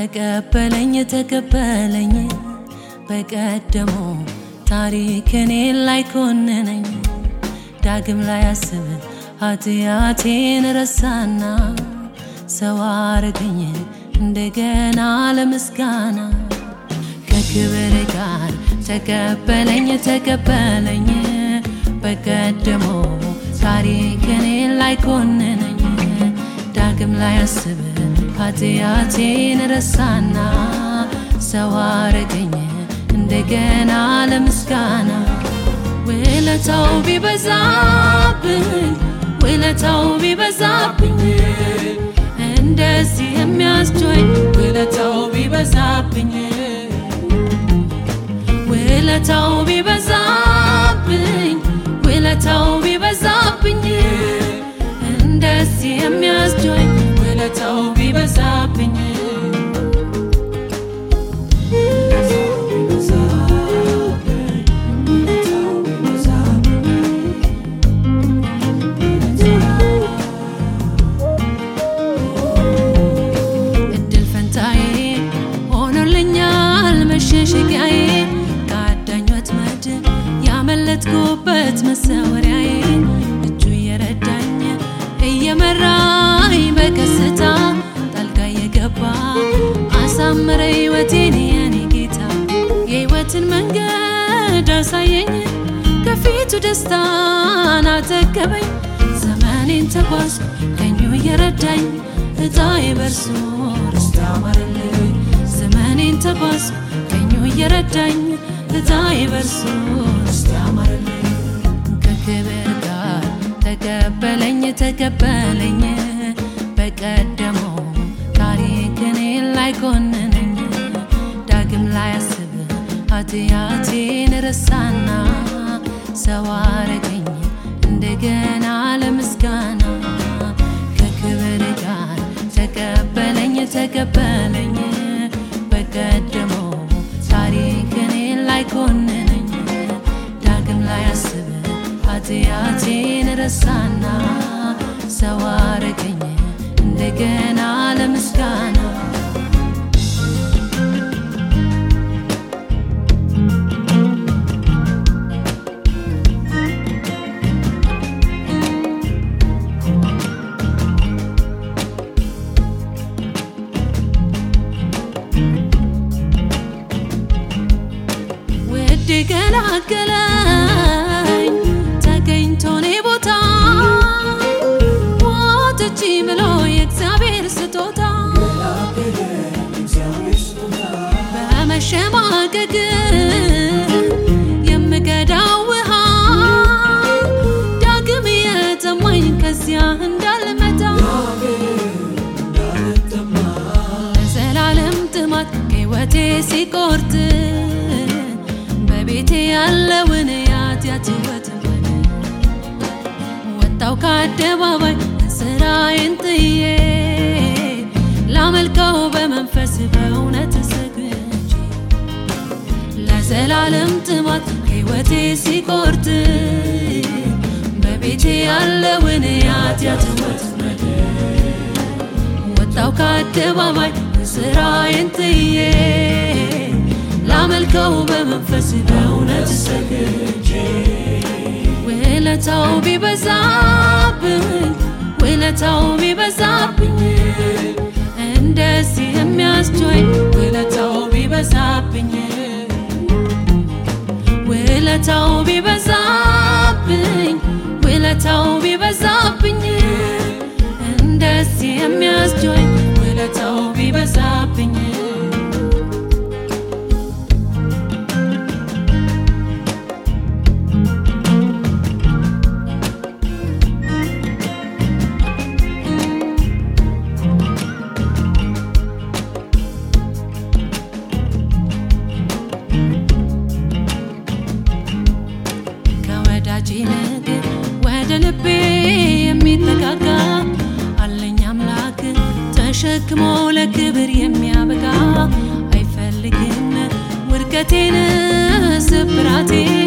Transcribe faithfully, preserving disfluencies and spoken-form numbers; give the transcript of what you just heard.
ተቀበለኝ ተቀበለኝ በቀደሞ ታሪክ እኔን ላይ ኮነነኝ ዳግም ላይ አስብ ኃጢአቴን ረሳና ሰው አረገኝ እንደገና ለምስጋና ከክብር ጋር ተቀበለኝ ተቀበለኝ በቀደሞ ታሪክ እኔን ላይ ኮነነኝ ዳግም ላይ አስብ ኃጢአቴን ረሳና ሰው አረገኝ እንደገና ለምስጋና ውለታው ቢበዛብኝ ውለታው ቢበዛብኝ እንደዚህ የሚያስችለኝ ውለታው ቢበዛብኝ ውለታው ቢበዛብኝ ውለታው ቢበዛብኝ እንደዚህ የሚያስችለኝ ውለታው ቢበዛብኝ እድል ፈንታዬ ሆኖልኛል መሸሸጊያዬ ከአዳኝ ወጥመድ ያመለጥኩበት መሰወሪያዬ እጁ እየረዳኝ እየመራኝ በቀስታ ጣልቃ የገባ አሳመረ ሕይወቴን የኔ ጌታ የሕይወትን መንገድ አሳየኝ ከፊቱ ደስታን አጠገበኝ ዘመኔን ተጓዝኩ ቀኙ እየረዳኝ እጣዬ በርሱ ርስት ያማረልኝ ዘመኔን ተጓዝኩ ቀኙ እየረዳኝ እጣዬ በርሱ ርስት ያማረልኝ ከክብር ጋር ተቀበለኝ ተቀበለኝ በቀደሞ ታሪክ እኔን ላይ ኮነነኝ ዳግም ላይ አስብ ኃጢአቴን ረሳና ሰው አረገኝ እንደገና ለምስጋና ከክብር ጋር ተቀበለኝ ተቀበለኝ በቀደሞ ታሪክ እኔን ላይ ኮነነኝ ዳግም ላይ አስብ ኃጢአቴን ረሳና ሰው አረገኝ እንደገና ለምስጋና ውድ ገላገለኝ ተገኝቶ እኔ ቦታ ሞትች ብሎ የእግዚአብሔር ስጦታ በመሸማቀቅ የምገዳው ውሃ ዳግም የጠማኝ ከዚያ እንዳልመጣ ለዘላለም ጥማት ከሕይወቴ ሲቆርጥ በቤቴ ያለውን የኃጢአት ሕይወት ወጣው ከአደባባይ ስራዬን ጥዬ ላመልከው በመንፈስ በእውነት ሰግጄ ለዘላለም ጥማት ሕይወቴ ሲቆርጥ በቤቴ ያለውን የኃጢአት ሕይወት ወጣው ከአደባባይ ስራዬን ጥዬ ላመልከው በመንፈስ በእውነት ሰግጄ ውለታው ቢበዛብኝ ውለታው ቢበዛብኝ እንደዚህ የሚያስችለኝ ውለታው ቢበዛብኝ ውለታው ቢበዛብኝ ውለታው ቢበዛብኝ እንደዚህ የሚያስችለኝ ውለታው ቢበዛብኝ ይልቅ ወደ ልቤ የሚጠጋጋ አለኝ አምላክ ተሸክሞ ለክብር የሚያበቃ አይፈልግም ውድቀቴን ስብራቴን